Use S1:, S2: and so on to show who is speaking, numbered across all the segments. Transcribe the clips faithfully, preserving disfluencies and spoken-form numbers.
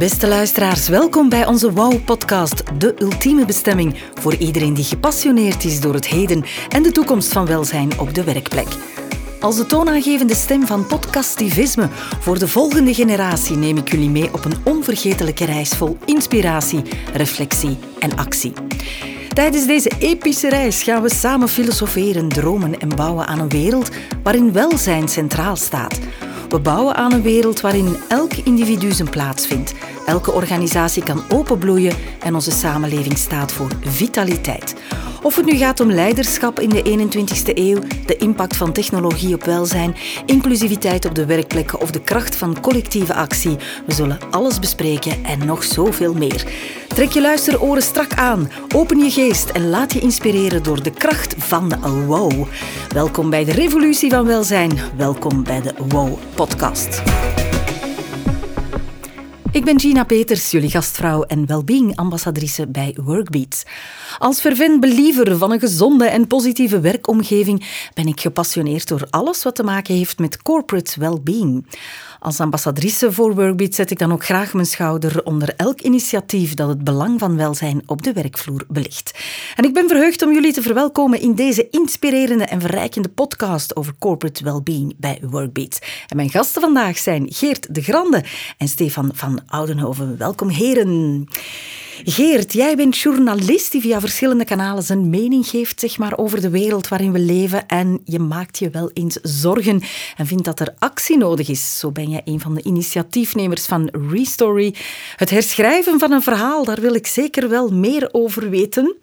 S1: Beste luisteraars, welkom bij onze Wow-podcast, de ultieme bestemming voor iedereen die gepassioneerd is door het heden en de toekomst van welzijn op de werkplek. Als de toonaangevende stem van podcastivisme voor de volgende generatie neem ik jullie mee op een onvergetelijke reis vol inspiratie, reflectie en actie. Tijdens deze epische reis gaan we samen filosoferen, dromen en bouwen aan een wereld waarin welzijn centraal staat. We bouwen aan een wereld waarin elk individu zijn plaats vindt, elke organisatie kan openbloeien en onze samenleving staat voor vitaliteit. Of het nu gaat om leiderschap in de eenentwintigste eeuw, de impact van technologie op welzijn, inclusiviteit op de werkplek of de kracht van collectieve actie. We zullen alles bespreken en nog zoveel meer. Trek je luisteroren strak aan, open je geest en laat je inspireren door de kracht van Wow. Welkom bij de revolutie van welzijn. Welkom bij de Wow-podcast. Ik ben Gina Peters, jullie gastvrouw en wellbeing-ambassadrice bij Workbeats. Als fervent believer van een gezonde en positieve werkomgeving ben ik gepassioneerd door alles wat te maken heeft met corporate wellbeing. Als ambassadrice voor Workbeats zet ik dan ook graag mijn schouder onder elk initiatief dat het belang van welzijn op de werkvloer belicht. En ik ben verheugd om jullie te verwelkomen in deze inspirerende en verrijkende podcast over corporate wellbeing bij Workbeats. En mijn gasten vandaag zijn Geert de Grande en Stefan van Oudenhoven. Welkom heren. Geert, jij bent journalist die via verschillende kanalen zijn mening geeft, zeg maar, over de wereld waarin we leven. En je maakt je wel eens zorgen en vindt dat er actie nodig is. Zo ben jij een van de initiatiefnemers van Restory. Het herschrijven van een verhaal, daar wil ik zeker wel meer over weten.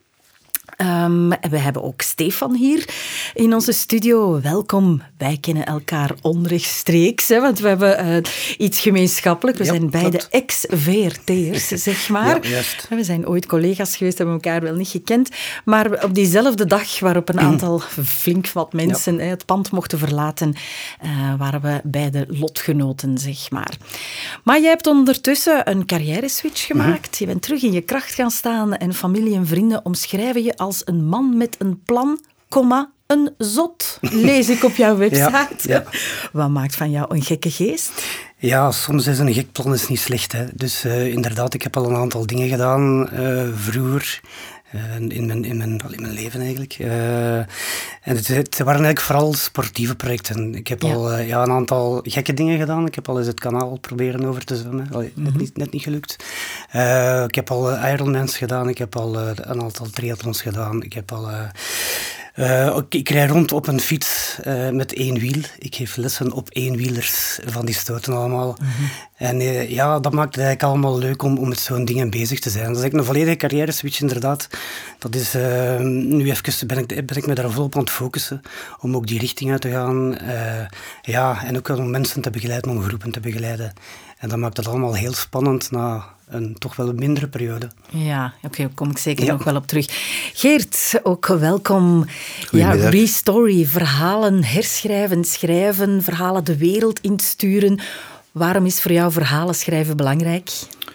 S1: Um, we hebben ook Stefan hier in onze studio. Welkom. Wij kennen elkaar onrechtstreeks, hè, want we hebben uh, iets gemeenschappelijk. We ja, zijn beide ex-V R T'ers, zeg maar. Ja, juist. We zijn ooit collega's geweest, hebben elkaar wel niet gekend. Maar op diezelfde dag waarop een aantal flink wat mensen ja. het pand mochten verlaten, uh, waren we beide lotgenoten, zeg maar. Maar jij hebt ondertussen een carrière-switch gemaakt. Mm-hmm. Je bent terug in je kracht gaan staan en familie en vrienden omschrijven je als een man met een plan, comma, een zot, lees ik op jouw website. Ja, ja. Wat maakt van jou een gekke geest?
S2: Ja, soms is een gek plan is niet slecht. Hè. Dus uh, inderdaad, ik heb al een aantal dingen gedaan uh, vroeger. Uh, in, mijn, in, mijn, in mijn leven eigenlijk. Uh, en het, het waren eigenlijk vooral sportieve projecten. Ik heb ja. al uh, ja, een aantal gekke dingen gedaan. Ik heb al eens het kanaal proberen over te zwemmen. Allee, mm-hmm. net, niet, net niet gelukt. Uh, ik heb al uh, Ironmans gedaan. Ik heb al uh, een aantal triathlons gedaan. Ik heb al... Uh, Uh, ik rijd rond op een fiets uh, met één wiel. Ik geef lessen op eenwielers van die stoten allemaal. Mm-hmm. En uh, ja, dat maakt het eigenlijk allemaal leuk om, om met zo'n dingen bezig te zijn. Dat is eigenlijk een volledige carrière switch inderdaad. Dat is, uh, nu even ben ik, ben ik me daar volop aan het focussen om ook die richting uit te gaan. Uh, ja, en ook om mensen te begeleiden, om groepen te begeleiden. En dat maakt het allemaal heel spannend na een toch wel een mindere periode.
S1: Ja, oké, okay, daar kom ik zeker ja. nog wel op terug. Geert, ook welkom. Ja, Restory, verhalen herschrijven, schrijven, verhalen de wereld insturen. Waarom is voor jou verhalen schrijven belangrijk?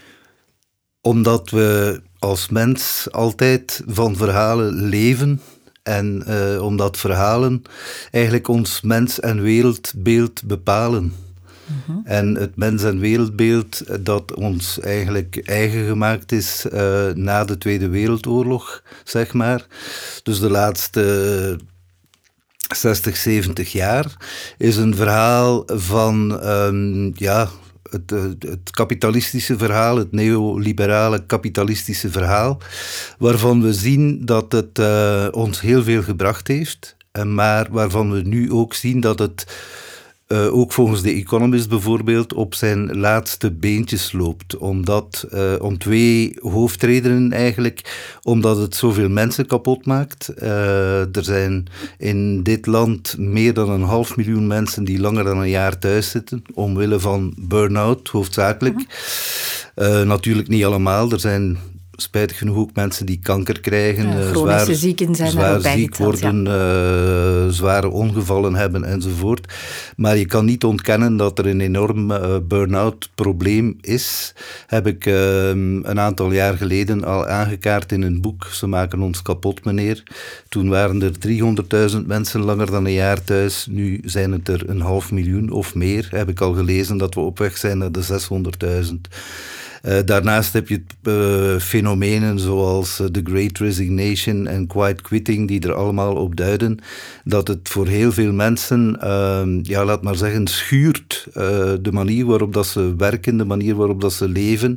S3: Omdat we als mens altijd van verhalen leven. En uh, omdat verhalen eigenlijk ons mens- en wereldbeeld bepalen. Mm-hmm. En het mens- en wereldbeeld dat ons eigenlijk eigen gemaakt is uh, na de Tweede Wereldoorlog, zeg maar. Dus de laatste zestig, zeventig jaar is een verhaal van um, ja, het, het kapitalistische verhaal, het neoliberale kapitalistische verhaal, waarvan we zien dat het uh, ons heel veel gebracht heeft, maar waarvan we nu ook zien dat het Uh, ook volgens The Economist bijvoorbeeld op zijn laatste beentjes loopt. Omdat, uh, om twee hoofdredenen eigenlijk. Omdat het zoveel mensen kapot maakt. Uh, er zijn in dit land meer dan een half miljoen mensen die langer dan een jaar thuis zitten. Omwille van burn-out, hoofdzakelijk. Uh, natuurlijk niet allemaal. Er zijn spijtig genoeg ook mensen die kanker krijgen,
S1: ja, chronische
S3: zwaar,
S1: zieken zijn
S3: zwaar
S1: er ook
S3: ziek worden, ja. uh, zware ongevallen hebben enzovoort. Maar je kan niet ontkennen dat er een enorm uh, burn-out probleem is. Heb ik uh, een aantal jaar geleden al aangekaart in een boek. Ze maken ons kapot, meneer. Toen waren er driehonderdduizend mensen langer dan een jaar thuis. Nu zijn het er een half miljoen of meer. Heb ik al gelezen dat we op weg zijn naar de zeshonderdduizend. Uh, daarnaast heb je uh, fenomenen zoals uh, The Great Resignation en Quiet Quitting, die er allemaal op duiden dat het voor heel veel mensen, uh, ja, laat maar zeggen, schuurt uh, de manier waarop dat ze werken, de manier waarop dat ze leven.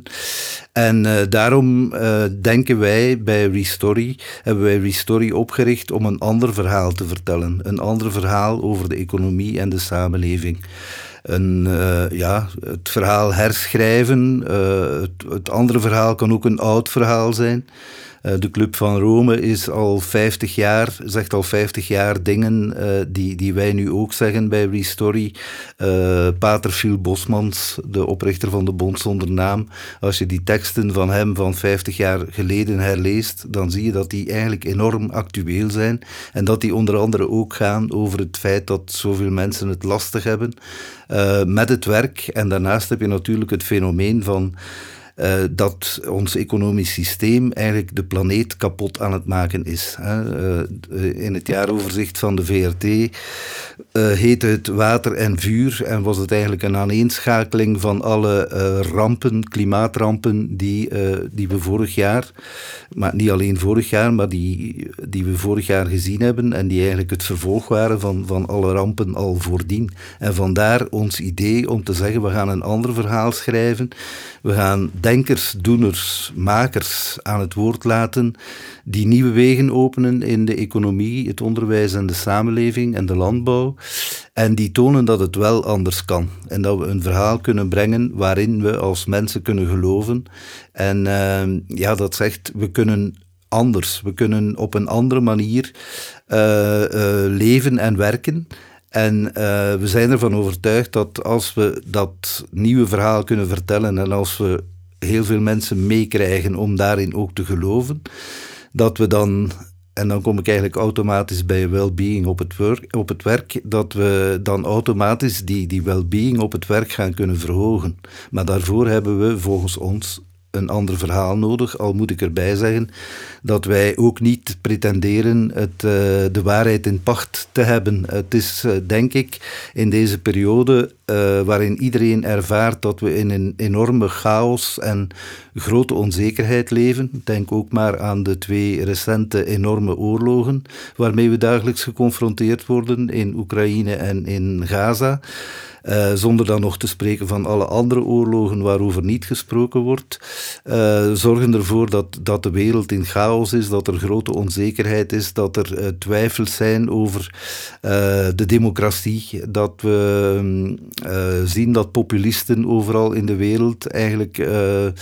S3: En uh, daarom uh, denken wij bij Restory, hebben wij Restory opgericht om een ander verhaal te vertellen. Een ander verhaal over de economie en de samenleving. Een, uh, ja, het verhaal herschrijven. Uh, het, het andere verhaal kan ook een oud verhaal zijn. Uh, de Club van Rome is al vijftig jaar, zegt al vijftig jaar dingen uh, die, die wij nu ook zeggen bij Restory. Uh, Pater Phil Bosmans, de oprichter van de Bond Zonder Naam. Als je die teksten van hem van vijftig jaar geleden herleest, dan zie je dat die eigenlijk enorm actueel zijn. En dat die onder andere ook gaan over het feit dat zoveel mensen het lastig hebben uh, met het werk. En daarnaast heb je natuurlijk het fenomeen van Uh, dat ons economisch systeem eigenlijk de planeet kapot aan het maken is. Hè. Uh, in het jaaroverzicht van de V R T uh, heette het water en vuur en was het eigenlijk een aaneenschakeling van alle uh, rampen, klimaatrampen die, uh, die we vorig jaar, maar niet alleen vorig jaar, maar die, die we vorig jaar gezien hebben en die eigenlijk het vervolg waren van, van alle rampen al voordien. En vandaar ons idee om te zeggen, we gaan een ander verhaal schrijven. We gaan denkers, doeners, makers aan het woord laten die nieuwe wegen openen in de economie, het onderwijs en de samenleving en de landbouw. En die tonen dat het wel anders kan. En dat we een verhaal kunnen brengen waarin we als mensen kunnen geloven. En uh, ja, dat zegt, we kunnen anders. We kunnen op een andere manier uh, uh, leven en werken. En uh, we zijn ervan overtuigd dat als we dat nieuwe verhaal kunnen vertellen en als we heel veel mensen meekrijgen om daarin ook te geloven, dat we dan, en dan kom ik eigenlijk automatisch bij well-being op het, werk, op het werk, dat we dan automatisch die, die well-being op het werk gaan kunnen verhogen. Maar daarvoor hebben we volgens ons een ander verhaal nodig, al moet ik erbij zeggen dat wij ook niet pretenderen het, uh, de waarheid in pacht te hebben. Het is, uh, denk ik, in deze periode uh, waarin iedereen ervaart dat we in een enorme chaos en grote onzekerheid leven. Denk ook maar aan de twee recente enorme oorlogen waarmee we dagelijks geconfronteerd worden in Oekraïne en in Gaza. Uh, zonder dan nog te spreken van alle andere oorlogen waarover niet gesproken wordt, uh, zorgen ervoor dat, dat de wereld in chaos is, dat er grote onzekerheid is, dat er uh, twijfels zijn over uh, de democratie, dat we uh, zien dat populisten overal in de wereld eigenlijk uh,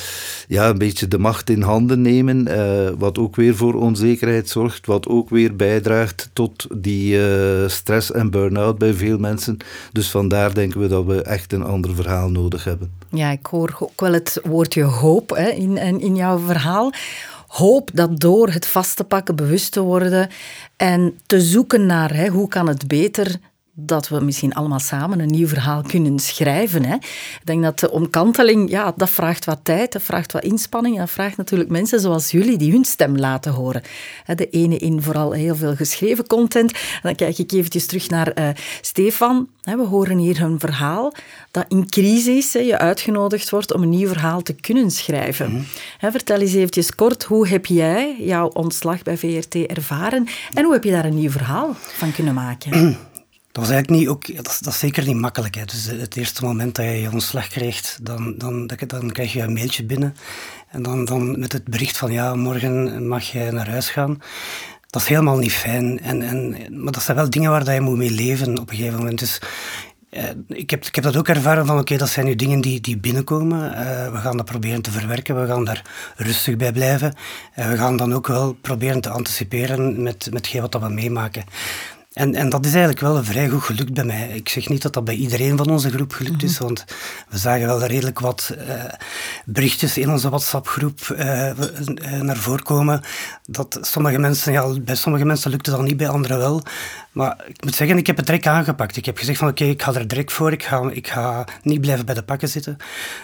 S3: ja, een beetje de macht in handen nemen, uh, wat ook weer voor onzekerheid zorgt, wat ook weer bijdraagt tot die uh, stress en burn-out bij veel mensen. Dus vandaar denken we dat we echt een ander verhaal nodig hebben.
S1: Ja, ik hoor ook wel het woordje hoop hè, in, in jouw verhaal. Hoop dat door het vast te pakken, bewust te worden en te zoeken naar hè, hoe kan het beter, dat we misschien allemaal samen een nieuw verhaal kunnen schrijven. Hè. Ik denk dat de omkanteling, ja, dat vraagt wat tijd, dat vraagt wat inspanning. Dat vraagt natuurlijk mensen zoals jullie die hun stem laten horen. De ene in vooral heel veel geschreven content. En dan kijk ik eventjes terug naar uh, Stefan. We horen hier een verhaal dat in crisis hè, je uitgenodigd wordt om een nieuw verhaal te kunnen schrijven. Mm-hmm. Vertel eens eventjes kort, hoe heb jij jouw ontslag bij V R T ervaren en hoe heb je daar een nieuw verhaal van kunnen maken?
S2: Dat was eigenlijk niet ook, dat is, dat is zeker niet makkelijk. Hè. Dus het eerste moment dat je je ontslag krijgt, dan, dan, dan krijg je een mailtje binnen. En dan, dan met het bericht van, ja, morgen mag je naar huis gaan. Dat is helemaal niet fijn. En, en, maar dat zijn wel dingen waar je moet mee leven op een gegeven moment. Dus uh, ik, heb, ik heb dat ook ervaren van, oké, okay, dat zijn nu dingen die, die binnenkomen. Uh, we gaan dat proberen te verwerken. We gaan daar rustig bij blijven. Uh, we gaan dan ook wel proberen te anticiperen met, met wat we meemaken. En, en dat is eigenlijk wel vrij goed gelukt bij mij. Ik zeg niet dat dat bij iedereen van onze groep gelukt is, want we zagen wel redelijk wat uh, berichtjes in onze WhatsApp-groep uh, naar voren komen. Dat sommige mensen, ja, bij sommige mensen lukte dat niet, bij anderen wel. Maar ik moet zeggen, ik heb het direct aangepakt. Ik heb gezegd van oké, okay, ik ga er direct voor. Ik ga, ik ga niet blijven bij de pakken zitten.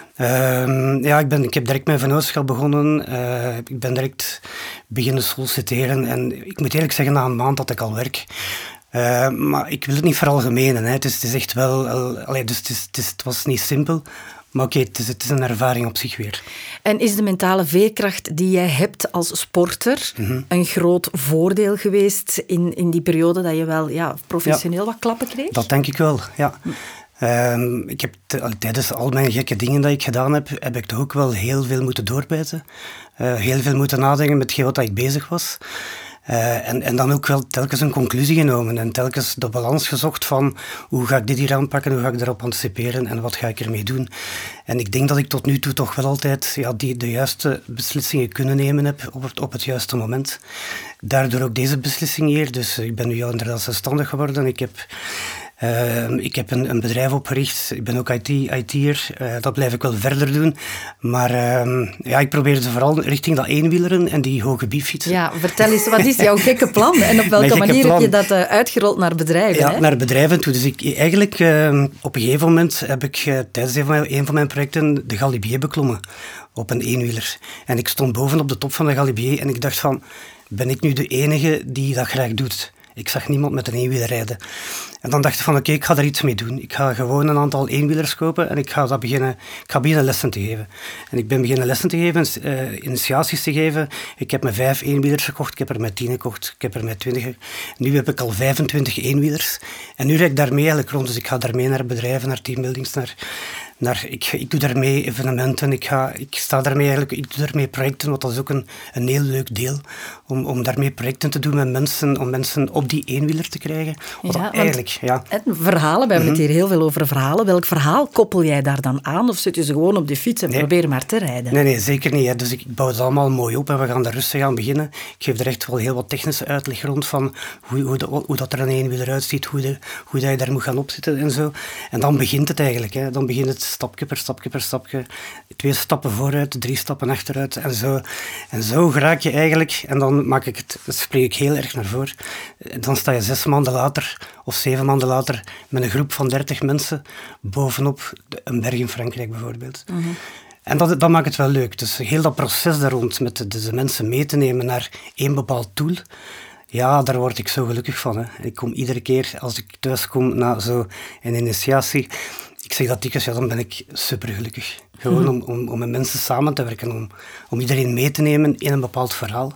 S2: Uh, ja, ik, ben, ik heb direct mijn vennootschap begonnen. Uh, ik ben direct beginnen solliciteren. En ik moet eerlijk zeggen, na een maand had ik al werk. Uh, maar ik wil het niet veralgemenen. Hè. Het, is, het is echt wel... Uh, allee, dus het, is, het, is, het was niet simpel. Maar oké, okay, het, het is een ervaring op zich weer.
S1: En is de mentale veerkracht die jij hebt als sporter mm-hmm. een groot voordeel geweest in, in die periode dat je wel ja, professioneel ja, wat klappen kreeg?
S2: Dat denk ik wel, ja. Um, ik heb t- tijdens al mijn gekke dingen dat ik gedaan heb, heb ik toch ook wel heel veel moeten doorbijten. Uh, heel veel moeten nadenken met wat ik bezig was. Uh, en, en dan ook wel telkens een conclusie genomen en telkens de balans gezocht van hoe ga ik dit hier aanpakken, hoe ga ik daarop anticiperen en wat ga ik ermee doen. En ik denk dat ik tot nu toe toch wel altijd ja, die, de juiste beslissingen kunnen nemen heb op het, op het juiste moment. Daardoor ook deze beslissing hier. Dus ik ben nu al inderdaad zelfstandig geworden. Ik heb... Uh, ik heb een, een bedrijf opgericht, ik ben ook I T, I T'er, uh, dat blijf ik wel verder doen. Maar uh, ja, ik probeer ze vooral richting dat eenwieleren en die hoge bieffietsen.
S1: Ja, vertel eens, wat is jouw gekke plan en op welke manier plan. heb je dat uh, uitgerold naar bedrijven?
S2: Ja,
S1: hè?
S2: naar bedrijven toe. Dus ik, eigenlijk, uh, op een gegeven moment heb ik uh, tijdens een van, mijn, een van mijn projecten de Galibier beklommen op een eenwieler. En ik stond boven op de top van de Galibier en ik dacht van, ben ik nu de enige die dat graag doet? Ik zag niemand met een eenwieler rijden. En dan dacht ik van, oké, okay, ik ga er iets mee doen. Ik ga gewoon een aantal eenwielers kopen en ik ga, dat beginnen, ik ga beginnen lessen te geven. En ik ben beginnen lessen te geven, uh, initiaties te geven. Ik heb me vijf eenwielers gekocht, ik heb er met tien gekocht, ik heb er met twintig. Nu heb ik al vijfentwintig eenwielers. En nu rijd ik daarmee eigenlijk rond. Dus ik ga daarmee naar bedrijven, naar teambuildings, naar... Naar, ik, ik doe daarmee evenementen, ik, ga, ik sta daarmee eigenlijk, ik doe daarmee projecten, want dat is ook een, een heel leuk deel, om, om daarmee projecten te doen met mensen, om mensen op die eenwieler te krijgen. Wat
S1: ja,
S2: eigenlijk, ja.
S1: Verhalen, we hebben mm-hmm. het hier heel veel over verhalen. Welk verhaal koppel jij daar dan aan, of zit je ze gewoon op de fiets en nee. probeer maar te rijden?
S2: Nee, nee, zeker niet. Hè. Dus ik bouw het allemaal mooi op en we gaan daar rustig aan beginnen. Ik geef er echt wel heel wat technische uitleg rond van hoe, hoe, de, hoe dat er een eenwieler uitziet, hoe, de, hoe dat je daar moet gaan opzitten en zo. En dan begint het eigenlijk, hè. Dan begint het stapje per stapje per stapje. Twee stappen vooruit, drie stappen achteruit en zo. En zo raak je eigenlijk, en dan maak ik het, dat spreek ik heel erg naar voren, dan sta je zes maanden later of zeven maanden later met een groep van dertig mensen bovenop een berg in Frankrijk bijvoorbeeld. Mm-hmm. En dat, dat maakt het wel leuk. Dus heel dat proces daar rond, met de, de mensen mee te nemen naar één bepaald doel, ja, daar word ik zo gelukkig van. Hè. Ik kom iedere keer, als ik thuis kom na zo'n initiatie, ik zeg dat dikwijls, ja, dan ben ik supergelukkig. Gewoon mm-hmm. om, om, om met mensen samen te werken, om, om iedereen mee te nemen in een bepaald verhaal.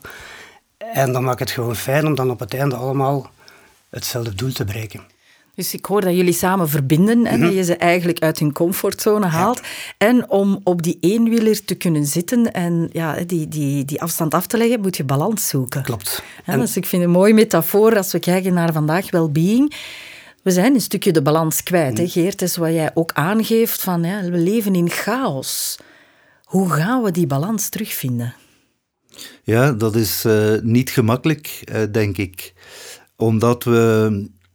S2: En dan maakt het gewoon fijn om dan op het einde allemaal hetzelfde doel te bereiken.
S1: Dus ik hoor dat jullie samen verbinden, mm-hmm. en dat je ze eigenlijk uit hun comfortzone haalt. Ja. En om op die eenwieler te kunnen zitten en ja, die, die, die afstand af te leggen, moet je balans zoeken.
S2: Klopt.
S1: Ja, en... Dus ik vind het een mooie metafoor als we kijken naar vandaag well-being. We zijn een stukje de balans kwijt, hè, Geert. Dat is wat jij ook aangeeft, van ja, we leven in chaos. Hoe gaan we die balans terugvinden?
S3: Ja, dat is uh, niet gemakkelijk, uh, denk ik. Omdat we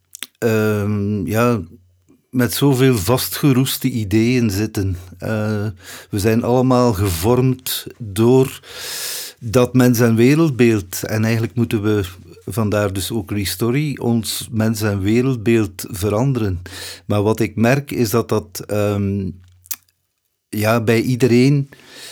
S3: uh, ja, met zoveel vastgeroeste ideeën zitten. Uh, we zijn allemaal gevormd door dat mens- en wereldbeeld. En eigenlijk moeten we... Vandaar dus ook Restory, ons mens- en wereldbeeld veranderen. Maar wat ik merk is dat dat um, ja, bij iedereen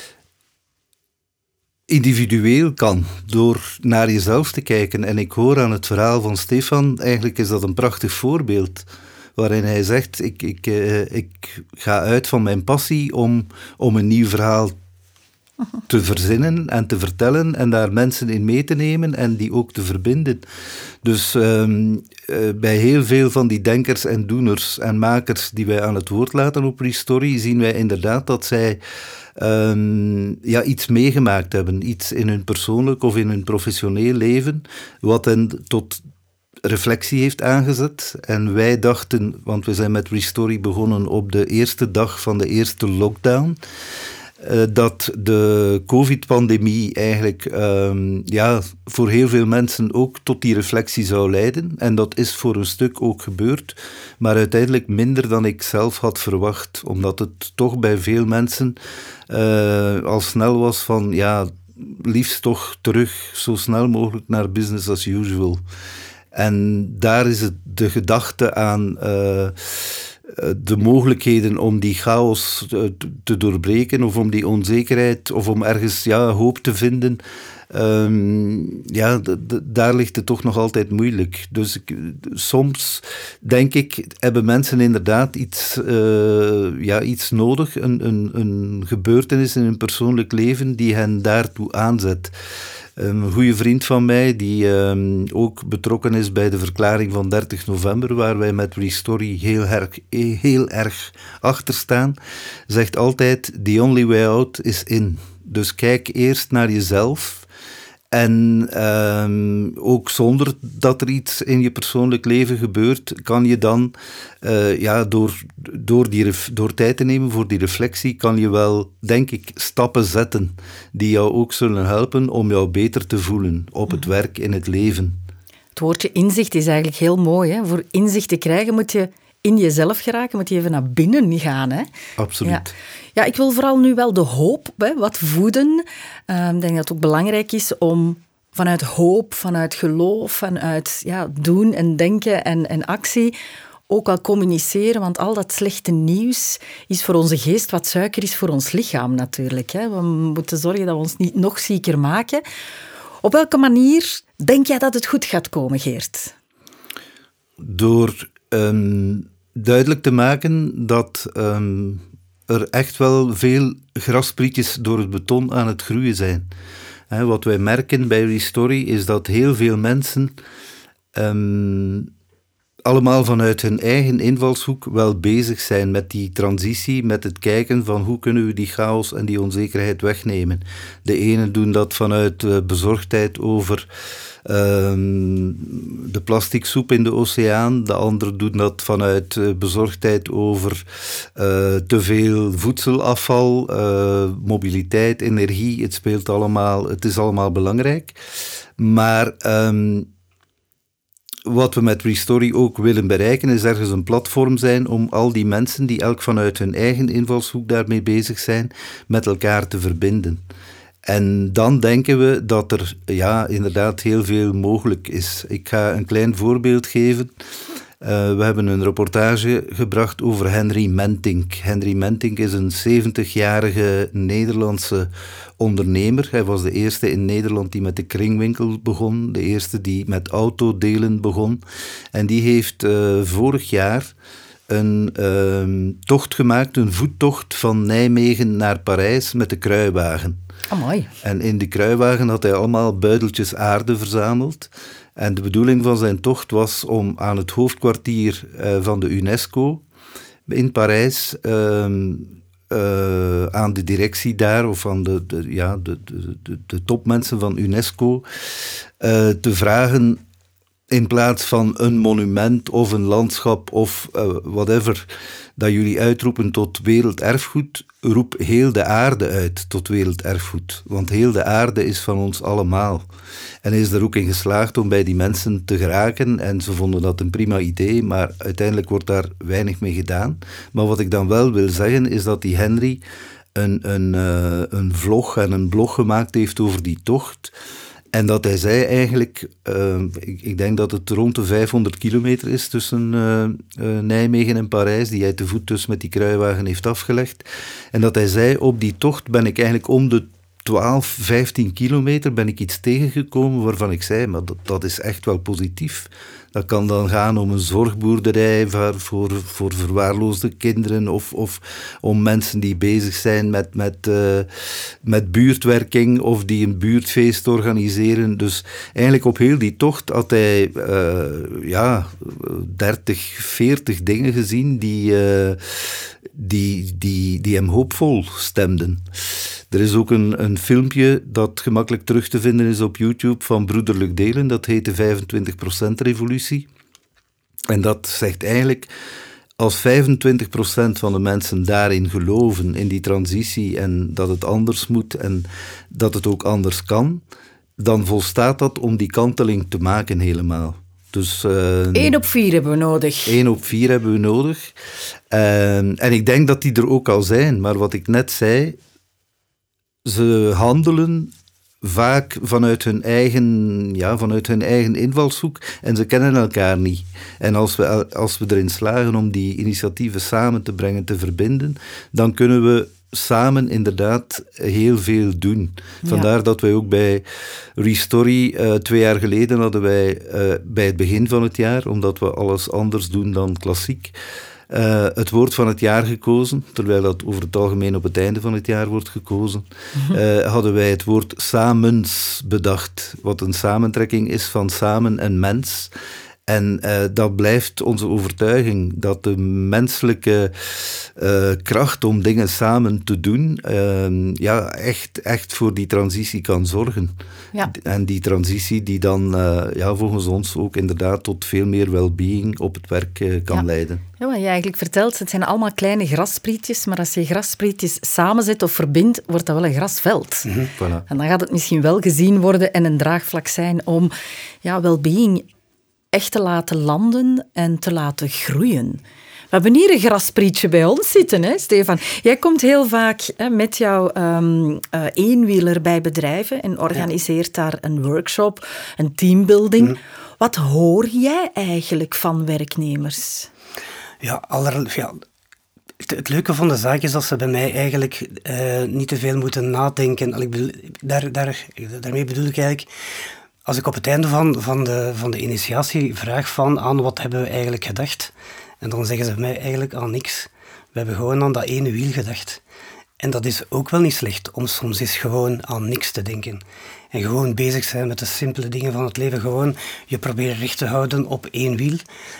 S3: individueel kan, door naar jezelf te kijken. En ik hoor aan het verhaal van Stefan, eigenlijk is dat een prachtig voorbeeld, waarin hij zegt, ik, ik, uh, ik ga uit van mijn passie om, om een nieuw verhaal te verzinnen en te vertellen en daar mensen in mee te nemen en die ook te verbinden. Dus um, uh, bij heel veel van die denkers en doeners en makers die wij aan het woord laten op Restory, zien wij inderdaad dat zij um, ja, iets meegemaakt hebben, iets in hun persoonlijk of in hun professioneel leven, wat hen tot reflectie heeft aangezet. En wij dachten, want we zijn met Restory begonnen op de eerste dag van de eerste lockdown, Uh, dat de covid-pandemie eigenlijk um, ja, voor heel veel mensen ook tot die reflectie zou leiden. En dat is voor een stuk ook gebeurd, maar uiteindelijk minder dan ik zelf had verwacht, omdat het toch bij veel mensen uh, al snel was van, ja, liefst toch terug zo snel mogelijk naar business as usual. En daar is het de gedachte aan... Uh, de mogelijkheden om die chaos te, te doorbreken of om die onzekerheid of om ergens ja, hoop te vinden, um, ja, d- d- daar ligt het toch nog altijd moeilijk. Dus ik, soms, denk ik, hebben mensen inderdaad iets, uh, ja, iets nodig, een, een, een gebeurtenis in hun persoonlijk leven die hen daartoe aanzet. Een goede vriend van mij, die um, ook betrokken is bij de verklaring van dertig november, waar wij met Restory heel erg, heel erg achter staan, zegt altijd, the only way out is in. Dus kijk eerst naar jezelf. En um, ook zonder dat er iets in je persoonlijk leven gebeurt, kan je dan, uh, ja, door, door, die ref, door tijd te nemen voor die reflectie, kan je wel, denk ik, stappen zetten die jou ook zullen helpen om jou beter te voelen op het werk, in het leven.
S1: Het woordje inzicht is eigenlijk heel mooi. Hè? Voor inzicht te krijgen moet je in jezelf geraken, moet je even naar binnen gaan. Hè?
S3: Absoluut.
S1: Ja. Ja, ik wil vooral nu wel de hoop hè, wat voeden. Uh, ik denk dat het ook belangrijk is om vanuit hoop, vanuit geloof, vanuit ja, doen en denken en, en actie ook wel communiceren, want al dat slechte nieuws is voor onze geest wat suiker is voor ons lichaam natuurlijk. Hè. We moeten zorgen dat we ons niet nog zieker maken. Op welke manier denk jij dat het goed gaat komen, Geert?
S3: Door um, duidelijk te maken dat um, er echt wel veel grasprietjes door het beton aan het groeien zijn. He, wat wij merken bij Restory is dat heel veel mensen um, allemaal vanuit hun eigen invalshoek wel bezig zijn met die transitie, met het kijken van hoe kunnen we die chaos en die onzekerheid wegnemen. De enen doen dat vanuit uh, bezorgdheid over um, de plastic soep in de oceaan, de anderen doen dat vanuit uh, bezorgdheid over uh, te veel voedselafval, uh, mobiliteit, energie, het speelt allemaal, het is allemaal belangrijk. Maar um, wat we met Restory ook willen bereiken, is ergens een platform zijn om al die mensen die elk vanuit hun eigen invalshoek daarmee bezig zijn, met elkaar te verbinden. En dan denken we dat er ja, inderdaad heel veel mogelijk is. Ik ga een klein voorbeeld geven. Uh, we hebben een reportage gebracht over Henry Mentink. Henry Mentink is een zeventigjarige Nederlandse ondernemer. Hij was de eerste in Nederland die met de kringwinkel begon, de eerste die met autodelen begon. En die heeft uh, vorig jaar een uh, tocht gemaakt, een voettocht van Nijmegen naar Parijs met de kruiwagen.
S1: Oh, mooi.
S3: En in die kruiwagen had hij allemaal buideltjes aarde verzameld. En de bedoeling van zijn tocht was om aan het hoofdkwartier uh, van de UNESCO in Parijs uh, uh, aan de directie daar, of aan de, de, ja, de, de, de, de topmensen van UNESCO, uh, te vragen, in plaats van een monument of een landschap of uh, whatever, dat jullie uitroepen tot werelderfgoed, roep heel de aarde uit tot werelderfgoed. Want heel de aarde is van ons allemaal. En hij is er ook in geslaagd om bij die mensen te geraken en ze vonden dat een prima idee, maar uiteindelijk wordt daar weinig mee gedaan. Maar wat ik dan wel wil zeggen is dat die Henry een, een, uh, een vlog en een blog gemaakt heeft over die tocht. En dat hij zei eigenlijk, uh, ik, ik denk dat het rond de vijfhonderd kilometer is tussen uh, uh, Nijmegen en Parijs, die hij te voet dus met die kruiwagen heeft afgelegd. En dat hij zei, op die tocht ben ik eigenlijk om de twaalf, vijftien kilometer ben ik iets tegengekomen waarvan ik zei, maar dat, dat is echt wel positief. Dat kan dan gaan om een zorgboerderij voor, voor, voor verwaarloosde kinderen of, of om mensen die bezig zijn met, met, uh, met buurtwerking of die een buurtfeest organiseren. Dus eigenlijk op heel die tocht had hij uh, ja, dertig, veertig dingen gezien die, uh, die, die, die hem hoopvol stemden. Er is ook een, een filmpje dat gemakkelijk terug te vinden is op YouTube van Broederlijk Delen. Dat heet de vijfentwintig procent revolutie. En dat zegt eigenlijk, als vijfentwintig procent van de mensen daarin geloven, in die transitie en dat het anders moet en dat het ook anders kan, dan volstaat dat om die kanteling te maken helemaal. Dus, uh,
S1: Eén op vier hebben we nodig.
S3: Eén op vier hebben we nodig. Uh, en ik denk dat die er ook al zijn. Maar wat ik net zei, ze handelen vaak vanuit hun eigen, ja, vanuit hun eigen invalshoek en ze kennen elkaar niet. En als we, als we erin slagen om die initiatieven samen te brengen, te verbinden, dan kunnen we samen inderdaad heel veel doen. Vandaar ja. dat wij ook bij Restory uh, twee jaar geleden hadden wij uh, bij het begin van het jaar, omdat we alles anders doen dan klassiek, Uh, het woord van het jaar gekozen, terwijl dat over het algemeen op het einde van het jaar wordt gekozen, mm-hmm. uh, hadden wij het woord samens bedacht, wat een samentrekking is van samen en mens. En uh, dat blijft onze overtuiging, dat de menselijke uh, kracht om dingen samen te doen, uh, ja, echt, echt voor die transitie kan zorgen. Ja. En die transitie die dan uh, ja, volgens ons ook inderdaad tot veel meer well-being op het werk uh, kan ja. leiden.
S1: Ja, wat je eigenlijk vertelt, het zijn allemaal kleine grassprietjes, maar als je grassprietjes samenzet of verbindt, wordt dat wel een grasveld. Mm-hmm. Voilà. En dan gaat het misschien wel gezien worden en een draagvlak zijn om ja, well-being echt te laten landen en te laten groeien. We hebben hier een grasprietje bij ons zitten, hè, Stefan. Jij komt heel vaak hè, met jouw um, uh, eenwieler bij bedrijven en organiseert ja. daar een workshop, een teambuilding. Mm. Wat hoor jij eigenlijk van werknemers?
S2: Ja, aller, ja het, het leuke van de zaak is dat ze bij mij eigenlijk uh, niet te veel moeten nadenken. Ik bedoel, daar, daar, daarmee bedoel ik eigenlijk, als ik op het einde van, van, de, van de initiatie vraag van aan wat hebben we eigenlijk gedacht, en dan zeggen ze bij mij eigenlijk aan niks. We hebben gewoon aan dat ene wiel gedacht. En dat is ook wel niet slecht, om soms eens gewoon aan niks te denken. En gewoon bezig zijn met de simpele dingen van het leven. Gewoon je proberen recht te houden op één wiel.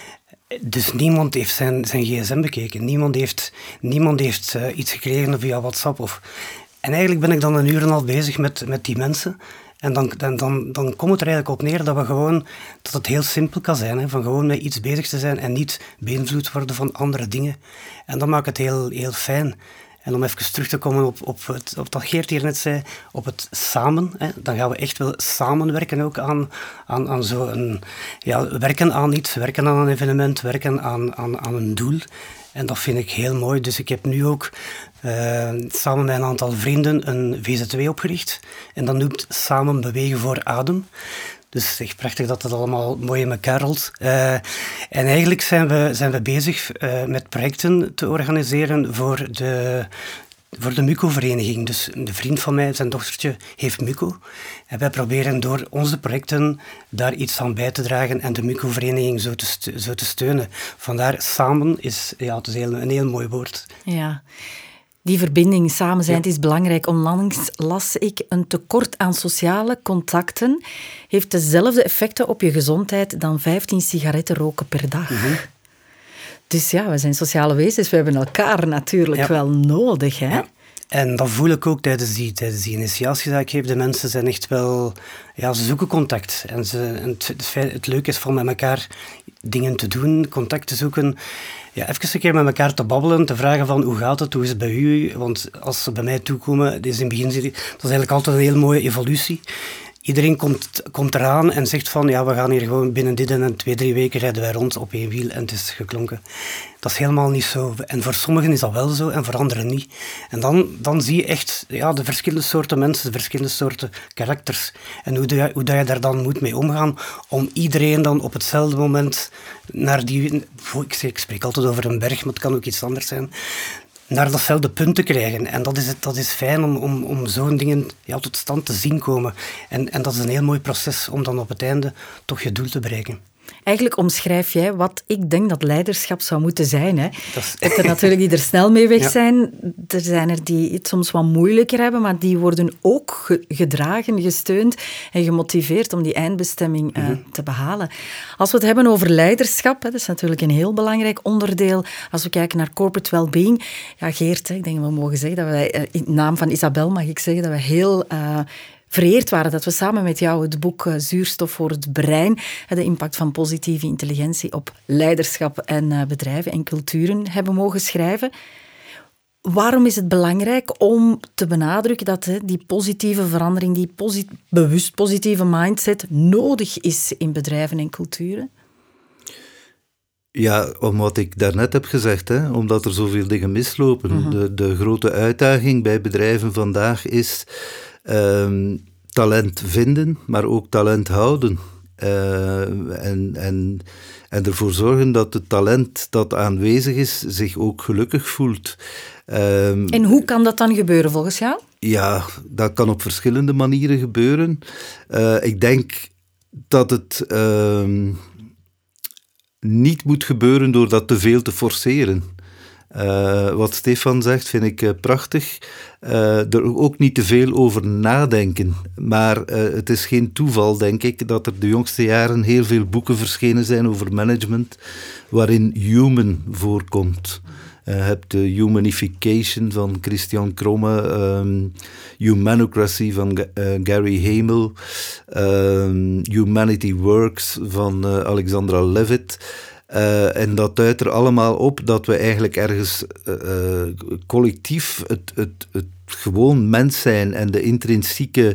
S2: Dus niemand heeft zijn, zijn gsm bekeken. Niemand heeft, niemand heeft uh, iets gekregen via WhatsApp. Of... En eigenlijk ben ik dan een uur al bezig met, met die mensen. En dan, dan, dan, dan komt het er eigenlijk op neer dat we gewoon, dat het heel simpel kan zijn. Hè, van gewoon met iets bezig te zijn en niet beïnvloed worden van andere dingen. En dat maakt het heel, heel fijn. En om even terug te komen op, op, het, op wat Geert hier net zei, op het samen. Hè, dan gaan we echt wel samenwerken ook aan, aan, aan zo'n... Ja, werken aan iets, werken aan een evenement, werken aan, aan, aan een doel. En dat vind ik heel mooi. Dus ik heb nu ook uh, samen met een aantal vrienden een V Z W opgericht. En dat noemt Samen Bewegen voor Adem. Dus echt prachtig dat het allemaal mooi in elkaar rolt. Uh, en eigenlijk zijn we, zijn we bezig uh, met projecten te organiseren voor de, voor de Muco-vereniging. Dus een vriend van mij, zijn dochtertje, heeft Muco. En wij proberen door onze projecten daar iets aan bij te dragen en de Muco-vereniging zo te, st- zo te steunen. Vandaar samen is, ja, het is heel, een heel mooi woord.
S1: Ja. Die verbinding, samen zijn, ja. Het is belangrijk. Onlangs las ik, een tekort aan sociale contacten heeft dezelfde effecten op je gezondheid dan vijftien sigaretten roken per dag. Mm-hmm. Dus ja, we zijn sociale wezens, we hebben elkaar natuurlijk ja. wel nodig. Hè? Ja.
S2: En dat voel ik ook tijdens die, tijdens die initiatie dat ik geef. De mensen zijn echt wel... Ja, ze zoeken contact. En, ze, en het, het, het leuke is van met elkaar dingen te doen, contact te zoeken. Ja, even een keer met elkaar te babbelen, te vragen van hoe gaat het, hoe is het bij u? Want als ze bij mij toekomen, is in het begin, dat is eigenlijk altijd een heel mooie evolutie. Iedereen komt, komt eraan en zegt van, ja, we gaan hier gewoon binnen dit en twee, drie weken rijden wij rond op één wiel en het is geklonken. Dat is helemaal niet zo. En voor sommigen is dat wel zo en voor anderen niet. En dan, dan zie je echt ja, de verschillende soorten mensen, de verschillende soorten karakters. En hoe, de, hoe dat je daar dan moet mee omgaan om iedereen dan op hetzelfde moment naar die... Ik spreek altijd over een berg, maar het kan ook iets anders zijn. Naar datzelfde punt te krijgen. En dat is, het, dat is fijn om, om, om zo'n dingen ja, tot stand te zien komen. En, en dat is een heel mooi proces om dan op het einde toch je doel te bereiken.
S1: Eigenlijk omschrijf jij wat ik denk dat leiderschap zou moeten zijn. Hè. Dat is... Je hebt er natuurlijk die er snel mee weg zijn. Ja. Er zijn er die het soms wat moeilijker hebben, maar die worden ook ge- gedragen, gesteund en gemotiveerd om die eindbestemming uh, mm-hmm. te behalen. Als we het hebben over leiderschap, hè, dat is natuurlijk een heel belangrijk onderdeel. Als we kijken naar corporate well-being. Ja, Geert, hè, ik denk dat we mogen zeggen dat wij, uh, in naam van Isabel mag ik zeggen dat we heel... Uh, vereerd waren dat we samen met jou het boek uh, Zuurstof voor het brein, de impact van positieve intelligentie op leiderschap en uh, bedrijven en culturen hebben mogen schrijven. Waarom is het belangrijk om te benadrukken dat hè, die positieve verandering, die posi- bewust positieve mindset nodig is in bedrijven en culturen?
S3: Ja, om wat ik daarnet heb gezegd, hè, omdat er zoveel dingen mislopen. Mm-hmm. De, de grote uitdaging bij bedrijven vandaag is... Um, talent vinden, maar ook talent houden. Uh, en, en, en ervoor zorgen dat het talent dat aanwezig is zich ook gelukkig voelt. Um,
S1: en hoe kan dat dan gebeuren volgens jou?
S3: Ja, dat kan op verschillende manieren gebeuren. Uh, ik denk dat het uh, niet moet gebeuren door dat te veel te forceren. Uh, wat Stefan zegt, vind ik uh, prachtig. Uh, er ook niet te veel over nadenken. Maar uh, het is geen toeval, denk ik, dat er de jongste jaren heel veel boeken verschenen zijn over management, waarin human voorkomt. Je uh, hebt de Humanification van Christian Kromme, um, Humanocracy van uh, Gary Hamel, um, Humanity Works van uh, Alexandra Levitt. Uh, en dat duidt er allemaal op dat we eigenlijk ergens uh, uh, collectief het, het, het gewoon mens zijn en de intrinsieke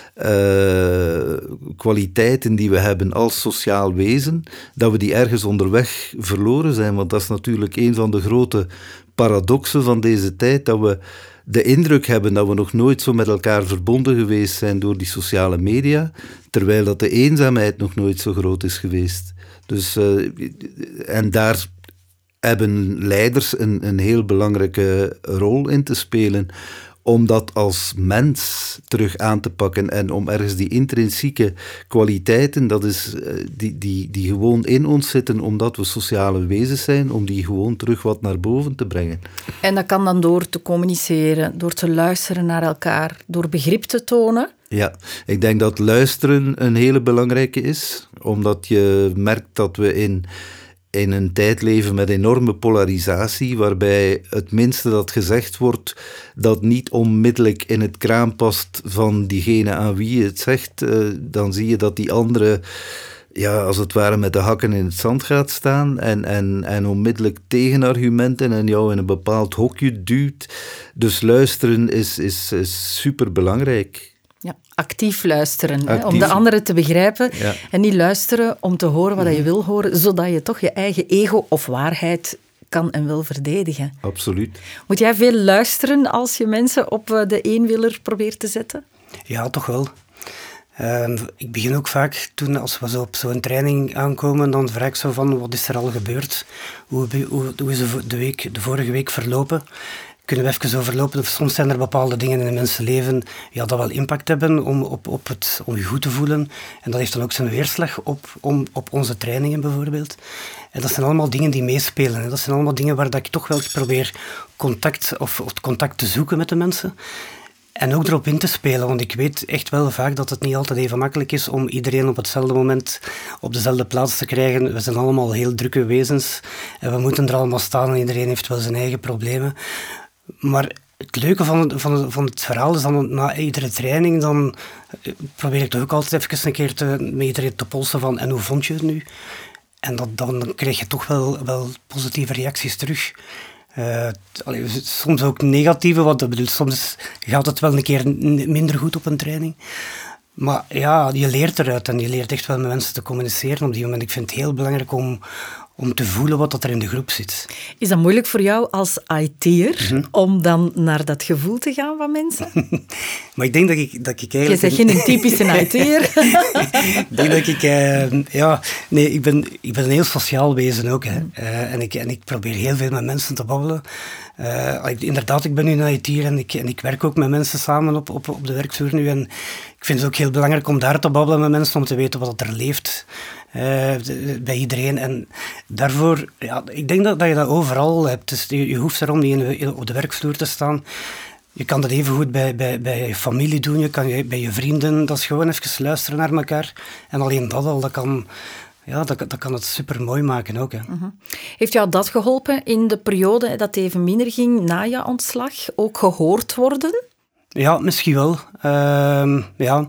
S3: uh, kwaliteiten die we hebben als sociaal wezen, dat we die ergens onderweg verloren zijn. Want dat is natuurlijk een van de grote paradoxen van deze tijd, dat we de indruk hebben dat we nog nooit zo met elkaar verbonden geweest zijn door die sociale media, terwijl dat de eenzaamheid nog nooit zo groot is geweest. Dus, uh, en daar hebben leiders een, een heel belangrijke rol in te spelen, om dat als mens terug aan te pakken en om ergens die intrinsieke kwaliteiten, dat is, die, die, die gewoon in ons zitten omdat we sociale wezens zijn, om die gewoon terug wat naar boven te brengen.
S1: En dat kan dan door te communiceren, door te luisteren naar elkaar, door begrip te tonen?
S3: Ja, ik denk dat luisteren een hele belangrijke is, omdat je merkt dat we in, in een tijd leven met enorme polarisatie, waarbij het minste dat gezegd wordt, dat niet onmiddellijk in het kraam past van diegene aan wie je het zegt, uh, dan zie je dat die andere, ja, als het ware met de hakken in het zand gaat staan en, en, en onmiddellijk tegenargumenten en jou in een bepaald hokje duwt. Dus luisteren is, is, is superbelangrijk.
S1: Ja, actief luisteren,
S3: actief.
S1: Hè, om de anderen te begrijpen,
S3: ja.
S1: En niet luisteren om te horen wat je wil horen, zodat je toch je eigen ego of waarheid kan en wil verdedigen.
S3: Absoluut.
S1: Moet jij veel luisteren als je mensen op de eenwieler probeert te zetten?
S2: Ja, toch wel. Uh, ik begin ook vaak, toen als we zo op zo'n training aankomen, dan vraag ik zo van, wat is er al gebeurd? Hoe, hoe, hoe is de, week, de vorige week verlopen? Kunnen we even overlopen? Soms zijn er bepaalde dingen in een mensenleven ja, dat wel impact hebben om, op, op het, om je goed te voelen. En dat heeft dan ook zijn weerslag op, om, op onze trainingen bijvoorbeeld. En dat zijn allemaal dingen die meespelen. Hè. Dat zijn allemaal dingen waar dat ik toch wel probeer contact, of, of contact te zoeken met de mensen. En ook erop in te spelen, want ik weet echt wel vaak dat het niet altijd even makkelijk is om iedereen op hetzelfde moment op dezelfde plaats te krijgen. We zijn allemaal heel drukke wezens en we moeten er allemaal staan en iedereen heeft wel zijn eigen problemen. Maar het leuke van, van, van het verhaal is dan na iedere training, dan probeer ik toch ook altijd even een keer te, met iedereen te polsen van en hoe vond je het nu? En dat, dan krijg je toch wel, wel positieve reacties terug. Uh, allee, soms ook negatieve, want dat bedoel, soms gaat het wel een keer minder goed op een training. Maar ja, je leert eruit en je leert echt wel met mensen te communiceren op die moment. Ik vind het heel belangrijk om, om te voelen wat er in de groep zit.
S1: Is dat moeilijk voor jou als I T'er
S2: Mm-hmm.
S1: om dan naar dat gevoel te gaan van mensen?
S2: Maar ik denk dat ik, dat ik eigenlijk...
S1: Je zegt geen typische I T'er.
S2: Ik denk dat ik... Uh, ja, nee, ik ben, ik ben een heel sociaal wezen ook. Hè. Uh, en, ik, en ik probeer heel veel met mensen te babbelen. Uh, inderdaad, ik ben nu een I T'er en ik, en ik werk ook met mensen samen op, op, op de werkvloer nu. En ik vind het ook heel belangrijk om daar te babbelen met mensen, om te weten wat er leeft uh, bij iedereen. En daarvoor, ja, ik denk dat, dat je dat overal hebt. Dus je, je hoeft erom niet in, op de werkvloer te staan. Je kan dat even goed bij, bij, bij je familie doen, je kan je, bij je vrienden. Dat is gewoon even luisteren naar elkaar. En alleen dat al, dat kan... Ja, dat, dat kan het super mooi maken ook. Hè.
S1: Uh-huh. Heeft jou dat geholpen in de periode dat even minder ging na je ontslag? Ook gehoord worden? Ja,
S2: misschien wel. Uh, ja.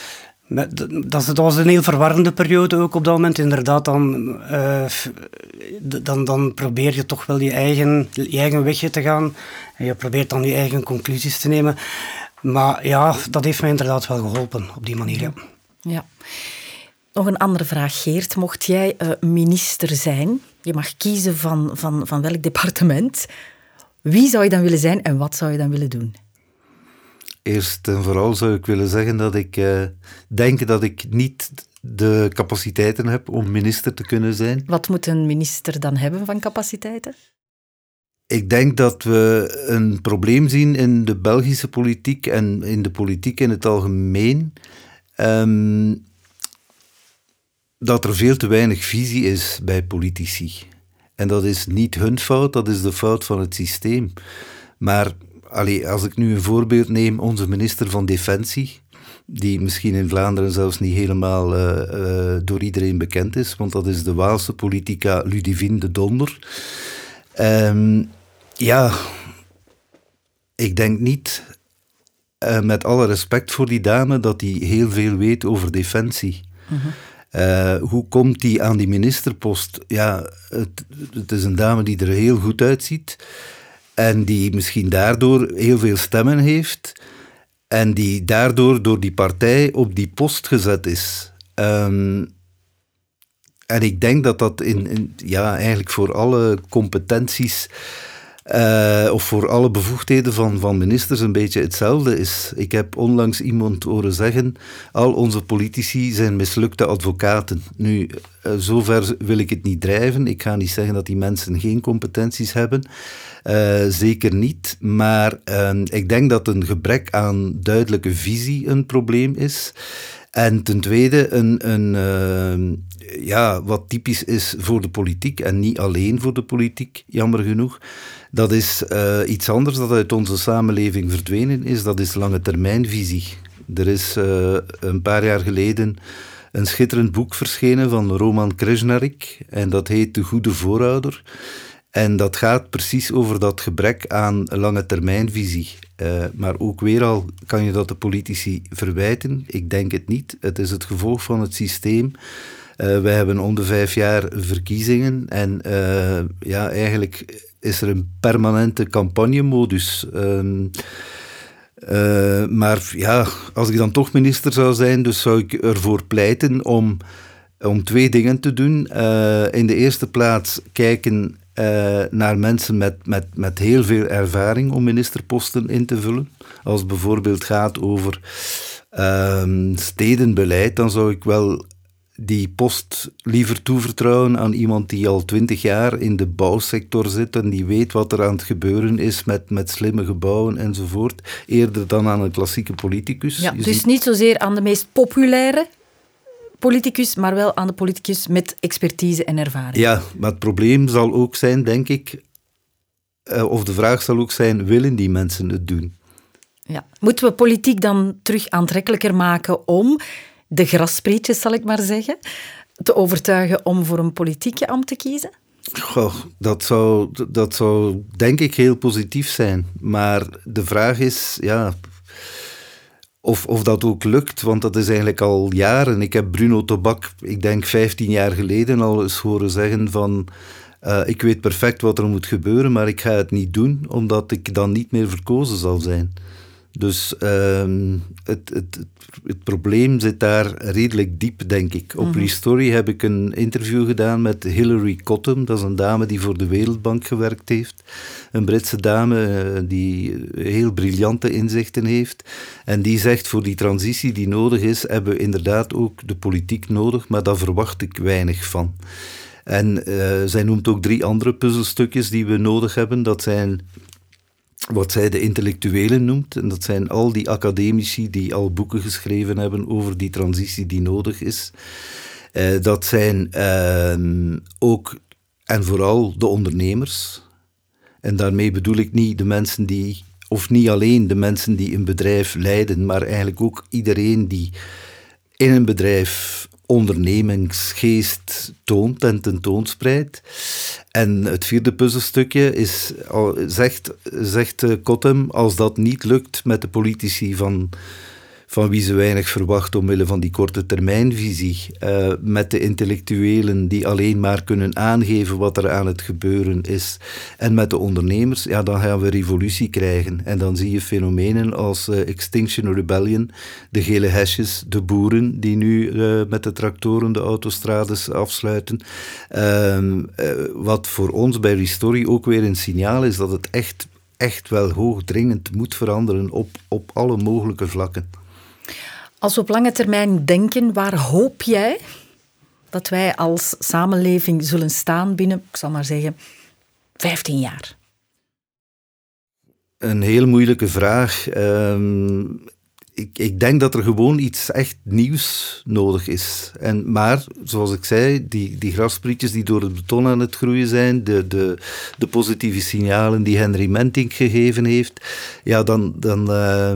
S2: Dat was een heel verwarrende periode ook op dat moment. Inderdaad, dan, uh, dan, dan probeer je toch wel je eigen, je eigen wegje te gaan. En je probeert dan je eigen conclusies te nemen. Maar ja, dat heeft mij inderdaad wel geholpen op die manier. Ja.
S1: Ja. Nog een andere vraag, Geert. Mocht jij uh, minister zijn, je mag kiezen van, van, van welk departement, wie zou je dan willen zijn en wat zou je dan willen doen?
S3: Eerst en vooral zou ik willen zeggen dat ik uh, denk dat ik niet de capaciteiten heb om minister te kunnen zijn.
S1: Wat moet een minister dan hebben van capaciteiten?
S3: Ik denk dat we een probleem zien in de Belgische politiek en in de politiek in het algemeen. Um, dat er veel te weinig visie is bij politici. En dat is niet hun fout, dat is de fout van het systeem. Maar allee, als ik nu een voorbeeld neem, onze minister van Defensie, die misschien in Vlaanderen zelfs niet helemaal uh, uh, door iedereen bekend is, want dat is de Waalse politica Ludivine de Donder. Um, ja, ik denk niet, uh, met alle respect voor die dame, dat die heel veel weet over defensie. Mm-hmm. Uh, hoe komt die aan die ministerpost? Ja, het, het is een dame die er heel goed uitziet en die misschien daardoor heel veel stemmen heeft en die daardoor door die partij op die post gezet is. Um, en ik denk dat dat in, in, ja, eigenlijk voor alle competenties Uh, of voor alle bevoegdheden van, van ministers een beetje hetzelfde is. Ik heb onlangs iemand horen zeggen, al onze politici zijn mislukte advocaten. Nu, uh, zover wil ik het niet drijven. Ik ga niet zeggen dat die mensen geen competenties hebben. Uh, zeker niet. Maar uh, ik denk dat een gebrek aan duidelijke visie een probleem is. En ten tweede, een, een, uh, ja, wat typisch is voor de politiek, en niet alleen voor de politiek, jammer genoeg, dat is uh, iets anders dat uit onze samenleving verdwenen is, dat is lange termijnvisie. Er is uh, een paar jaar geleden een schitterend boek verschenen van Roman Krznaric, en dat heet De Goede Voorouder. En dat gaat precies over dat gebrek aan lange termijnvisie. Uh, maar ook weer al kan je dat de politici verwijten. Ik denk het niet. Het is het gevolg van het systeem. Uh, wij hebben om de vijf jaar verkiezingen en uh, ja, eigenlijk is er een permanente campagnemodus. Uh, uh, maar ja, als ik dan toch minister zou zijn, dus zou ik ervoor pleiten om, om twee dingen te doen. Uh, in de eerste plaats kijken Uh, naar mensen met, met, met heel veel ervaring om ministerposten in te vullen. Als het bijvoorbeeld gaat over uh, stedenbeleid, dan zou ik wel die post liever toevertrouwen aan iemand die al twintig jaar in de bouwsector zit en die weet wat er aan het gebeuren is met, met slimme gebouwen enzovoort, eerder dan aan een klassieke politicus.
S1: Ja, dus ziet... niet zozeer aan de meest populaire politicus, maar wel aan de politicus met expertise en ervaring.
S3: Ja, maar het probleem zal ook zijn, denk ik, uh, of de vraag zal ook zijn, willen die mensen het doen?
S1: Ja. Moeten we politiek dan terug aantrekkelijker maken om de grassprietjes, zal ik maar zeggen, te overtuigen om voor een politieke ambt te kiezen?
S3: Goh, dat zou, dat zou denk ik heel positief zijn. Maar de vraag is, ja... Of, of dat ook lukt, want dat is eigenlijk al jaren. Ik heb Bruno Tobak, ik denk vijftien jaar geleden al eens horen zeggen van uh, ik weet perfect wat er moet gebeuren, maar ik ga het niet doen, omdat ik dan niet meer verkozen zal zijn. Dus uh, het, het, het probleem zit daar redelijk diep, denk ik. Op mm-hmm. Restory heb ik een interview gedaan met Hilary Cottam. Dat is een dame die voor de Wereldbank gewerkt heeft. Een Britse dame uh, die heel briljante inzichten heeft. En die zegt, voor die transitie die nodig is, hebben we inderdaad ook de politiek nodig, maar daar verwacht ik weinig van. En uh, zij noemt ook drie andere puzzelstukjes die we nodig hebben. Dat zijn wat zij de intellectuelen noemt. En dat zijn al die academici die al boeken geschreven hebben over die transitie die nodig is. Uh, dat zijn uh, ook en vooral de ondernemers. En daarmee bedoel ik niet de mensen die, of niet alleen de mensen die een bedrijf leiden, maar eigenlijk ook iedereen die in een bedrijf ondernemingsgeest toont en tentoonspreidt. En het vierde puzzelstukje is, zegt, zegt Cottam, als dat niet lukt met de politici van, van wie ze weinig verwachten omwille van die korte termijnvisie, uh, met de intellectuelen die alleen maar kunnen aangeven wat er aan het gebeuren is, en met de ondernemers, ja, dan gaan we revolutie krijgen. En dan zie je fenomenen als uh, Extinction Rebellion, de gele hesjes, de boeren die nu uh, met de tractoren de autostrades afsluiten. Uh, uh, wat voor ons bij Restory ook weer een signaal is dat het echt echt wel hoogdringend moet veranderen op, op alle mogelijke vlakken.
S1: Als we op lange termijn denken, waar hoop jij dat wij als samenleving zullen staan binnen, ik zal maar zeggen, vijftien jaar?
S3: Een heel moeilijke vraag. Um, ik, ik denk dat er gewoon iets echt nieuws nodig is. En, maar, zoals ik zei, die, die grasprietjes die door het beton aan het groeien zijn, de, de, de positieve signalen die Henry Mentink gegeven heeft, ja, dan... dan uh,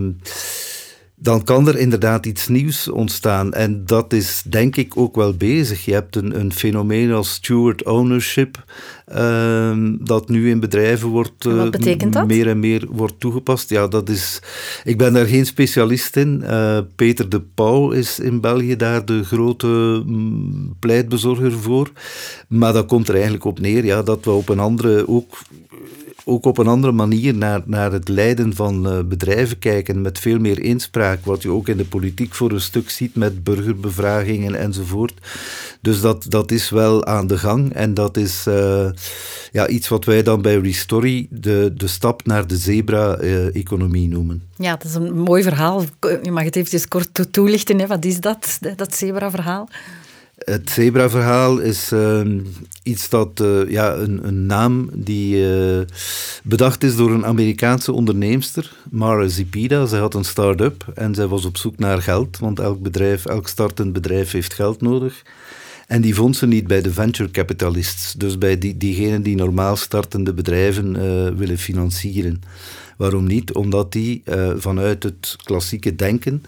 S3: dan kan er inderdaad iets nieuws ontstaan. En dat is denk ik ook wel bezig. Je hebt een, een fenomeen als steward ownership, uh, dat nu in bedrijven wordt, uh,
S1: Wat betekent dat?
S3: meer en meer wordt toegepast. Ja, dat is... Ik ben daar geen specialist in. Uh, Peter de Pauw is in België daar de grote mm, pleitbezorger voor. Maar dat komt er eigenlijk op neer, ja, dat we op een andere... ook ook op een andere manier naar, naar het leiden van uh, bedrijven kijken, met veel meer inspraak, wat je ook in de politiek voor een stuk ziet met burgerbevragingen enzovoort. Dus dat, dat is wel aan de gang en dat is uh, ja, iets wat wij dan bij Restory de, de stap naar de zebra-economie uh, noemen.
S1: Ja, dat is een mooi verhaal. Je mag het eventjes kort toelichten. Hè? Wat is dat, dat zebra-verhaal?
S3: Het zebra-verhaal is uh, iets dat, uh, ja, een, een naam die uh, bedacht is door een Amerikaanse onderneemster, Mara Zepeda. Zij had een start-up en zij was op zoek naar geld, want elk bedrijf, elk startend bedrijf heeft geld nodig. En die vond ze niet bij de venture capitalists, dus bij die, diegenen die normaal startende bedrijven uh, willen financieren. Waarom niet? Omdat die uh, vanuit het klassieke denken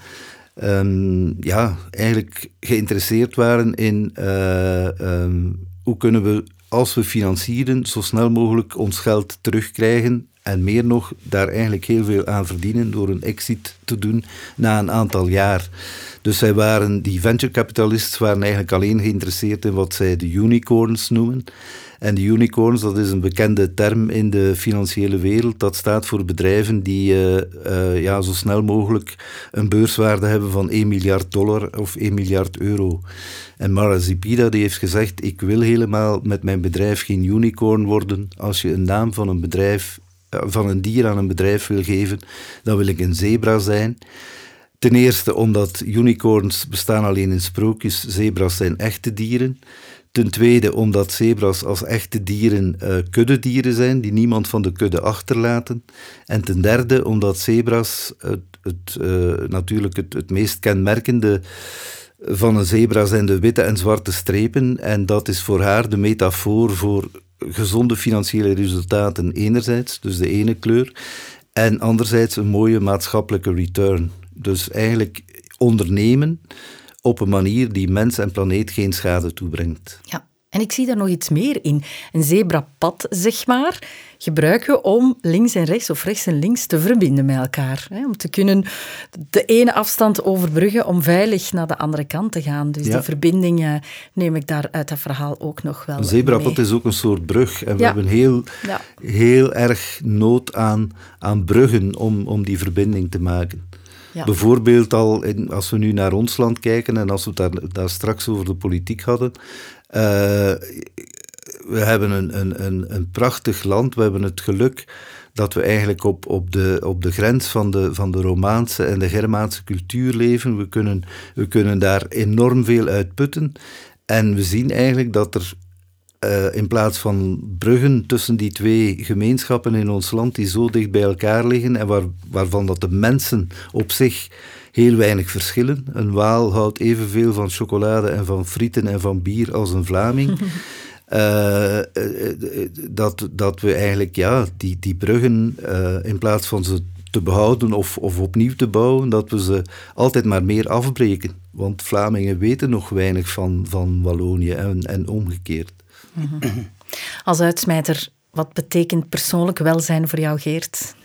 S3: Um, ja, eigenlijk geïnteresseerd waren in uh, um, hoe kunnen we, als we financieren, zo snel mogelijk ons geld terugkrijgen en meer nog, daar eigenlijk heel veel aan verdienen door een exit te doen na een aantal jaar. Dus zij waren, die venture capitalists waren eigenlijk alleen geïnteresseerd in wat zij de unicorns noemen. En de unicorns, dat is een bekende term in de financiële wereld. Dat staat voor bedrijven die uh, uh, ja, zo snel mogelijk een beurswaarde hebben van één miljard dollar of één miljard euro. En Mara Zepeda die heeft gezegd, ik wil helemaal met mijn bedrijf geen unicorn worden. Als je een naam van een bedrijf, uh, van een dier aan een bedrijf wil geven, dan wil ik een zebra zijn. Ten eerste omdat unicorns bestaan alleen in sprookjes, zebra's zijn echte dieren. Ten tweede omdat zebra's als echte dieren uh, kuddedieren zijn, die niemand van de kudde achterlaten. En ten derde omdat zebra's, het, het, uh, natuurlijk het, het meest kenmerkende van een zebra zijn de witte en zwarte strepen. En dat is voor haar de metafoor voor gezonde financiële resultaten enerzijds, dus de ene kleur, en anderzijds een mooie maatschappelijke return. Dus eigenlijk ondernemen op een manier die mens en planeet geen schade toebrengt.
S1: Ja, en ik zie daar nog iets meer in. Een zebrapad, zeg maar, gebruiken we om links en rechts of rechts en links te verbinden met elkaar. Hè? Om te kunnen de ene afstand overbruggen om veilig naar de andere kant te gaan. Dus ja, die verbinding uh, neem ik daar uit dat verhaal ook nog wel mee.
S3: Een zebrapad is ook een soort brug. En we
S1: ja.
S3: hebben heel,
S1: ja.
S3: heel erg nood aan, aan bruggen om, om die verbinding te maken. Ja. Bijvoorbeeld al, in, als we nu naar ons land kijken en als we het daar, daar straks over de politiek hadden. Uh, we hebben een, een, een, een prachtig land. We hebben het geluk dat we eigenlijk op, op, de, op de grens van de, van de Romaanse en de Germaanse cultuur leven. We kunnen, we kunnen daar enorm veel uit putten. En we zien eigenlijk dat er Uh, in plaats van bruggen tussen die twee gemeenschappen in ons land die zo dicht bij elkaar liggen en waar, waarvan dat de mensen op zich heel weinig verschillen. Een Waal houdt evenveel van chocolade en van frieten en van bier als een Vlaming. uh, uh, dat, dat we eigenlijk ja, die, die bruggen, uh, in plaats van ze te behouden of, of opnieuw te bouwen, dat we ze altijd maar meer afbreken. Want Vlamingen weten nog weinig van, van Wallonië en, en omgekeerd.
S1: Mm-hmm. Als uitsmijter, wat betekent persoonlijk welzijn voor jou, Geert?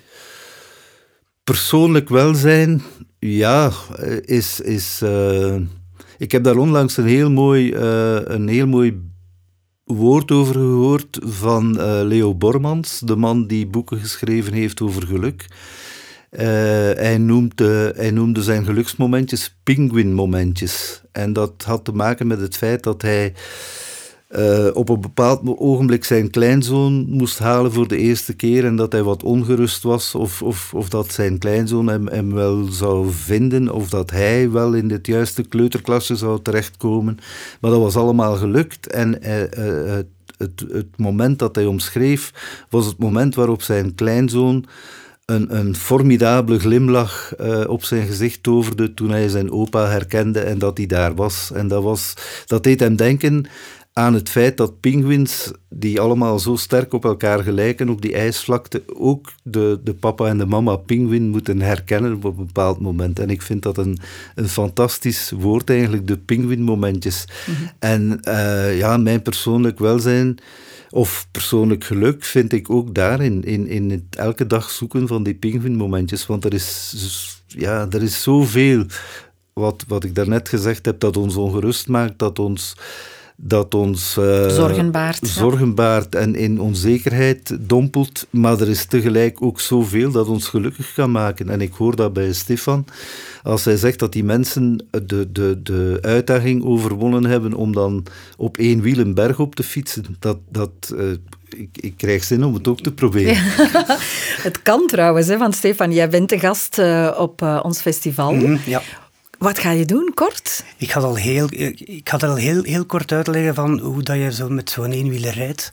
S3: Persoonlijk welzijn, ja, is... is uh, ik heb daar onlangs een heel mooi, uh, een heel mooi woord over gehoord van uh, Leo Bormans, de man die boeken geschreven heeft over geluk. Uh, hij, noemt, uh, hij noemde zijn geluksmomentjes pinguïnmomentjes. En dat had te maken met het feit dat hij uh, op een bepaald ogenblik zijn kleinzoon moest halen voor de eerste keer en dat hij wat ongerust was of, of, of dat zijn kleinzoon hem, hem wel zou vinden of dat hij wel in het juiste kleuterklasje zou terechtkomen. Maar dat was allemaal gelukt en uh, uh, het, het, het moment dat hij omschreef was het moment waarop zijn kleinzoon Een, een formidabele glimlach uh, op zijn gezicht toverde toen hij zijn opa herkende en dat hij daar was. En dat, was, dat deed hem denken aan het feit dat pinguïns, die allemaal zo sterk op elkaar gelijken op die ijsvlakte, ook de, de papa en de mama pinguïn moeten herkennen op een bepaald moment. En ik vind dat een, een fantastisch woord eigenlijk, de pinguïnmomentjes. Mm-hmm. En uh, ja, mijn persoonlijk welzijn of persoonlijk geluk vind ik ook daarin, in, in het elke dag zoeken van die pinguïnmomentjes, want er is, ja, er is zoveel wat, wat ik daarnet gezegd heb, dat ons ongerust maakt, dat ons, dat ons uh,
S1: zorgen baart,
S3: zorgen baart en in onzekerheid dompelt, maar er is tegelijk ook zoveel dat ons gelukkig kan maken. En ik hoor dat bij Stefan, als hij zegt dat die mensen de, de, de uitdaging overwonnen hebben om dan op één wiel een berg op te fietsen, dat... dat uh, Ik, ik krijg zin om het ook te proberen.
S1: Ja. Het kan trouwens, hè, want Stefan, jij bent de gast uh, op uh, ons festival.
S2: Mm-hmm, ja.
S1: Wat ga je doen, kort?
S2: Ik ga al heel, ik ga er al heel, heel kort uitleggen van hoe dat je zo met zo'n eenwieler rijdt.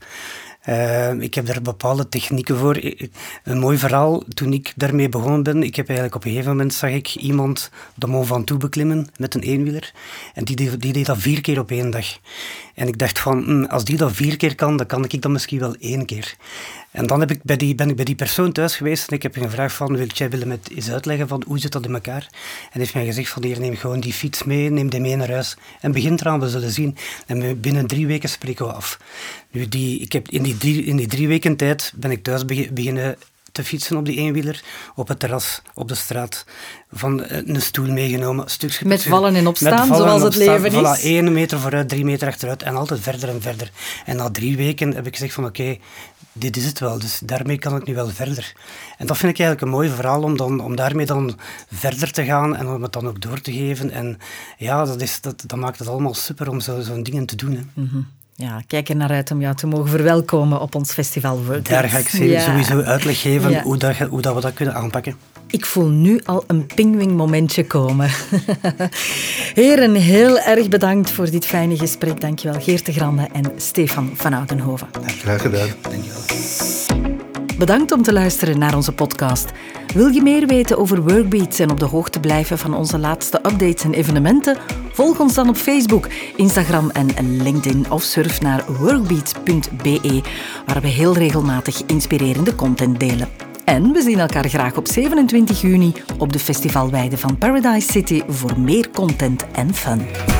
S2: Uh, ik heb daar bepaalde technieken voor. Een mooi verhaal, toen ik daarmee begonnen ben, ik heb eigenlijk op een gegeven moment zag ik iemand de Mont Ventoux beklimmen met een eenwieler. En die, die, die deed dat vier keer op één dag. En ik dacht van, hm, als die dat vier keer kan, dan kan ik dat misschien wel één keer. En dan heb ik bij die, ben ik bij die persoon thuis geweest en ik heb hem gevraagd van, wil jij willen met eens uitleggen van hoe zit dat in elkaar? En hij heeft mij gezegd van, hier, neem gewoon die fiets mee, neem die mee naar huis en begin eraan, we zullen zien. En binnen drie weken spreken we af. Nu, die, ik heb in, die drie, in die drie weken tijd ben ik thuis beginnen te fietsen op die eenwieler, op het terras, op de straat, van een stoel meegenomen. Stukje,
S1: met vallen en opstaan,
S2: vallen
S1: zoals
S2: en
S1: het
S2: opstaan,
S1: leven
S2: voilà,
S1: is.
S2: één meter vooruit, drie meter achteruit en altijd verder en verder. En na drie weken heb ik gezegd van oké, okay, dit is het wel, dus daarmee kan ik nu wel verder. En dat vind ik eigenlijk een mooi verhaal om, dan, om daarmee dan verder te gaan en om het dan ook door te geven. En ja, dat, is, dat, dat maakt het allemaal super om zo, zo'n dingen te doen. Hè.
S1: Mm-hmm. Ja, kijk er naar uit om jou te mogen verwelkomen op ons festival Workbeats.
S2: Daar ga ik ja. sowieso uitleg geven ja. hoe, dat, hoe dat we dat kunnen aanpakken.
S1: Ik voel nu al een pinguïnmomentje komen. Heren, heel erg bedankt voor dit fijne gesprek. Dankjewel Geert de Grande en Stefan van Oudenhoven.
S3: Graag gedaan.
S2: Dankjewel.
S1: Bedankt om te luisteren naar onze podcast. Wil je meer weten over Workbeats en op de hoogte blijven van onze laatste updates en evenementen? Volg ons dan op Facebook, Instagram en LinkedIn of surf naar workbeats punt b e, waar we heel regelmatig inspirerende content delen. En we zien elkaar graag op zevenentwintig juni op de festivalweide van Paradise City voor meer content en fun.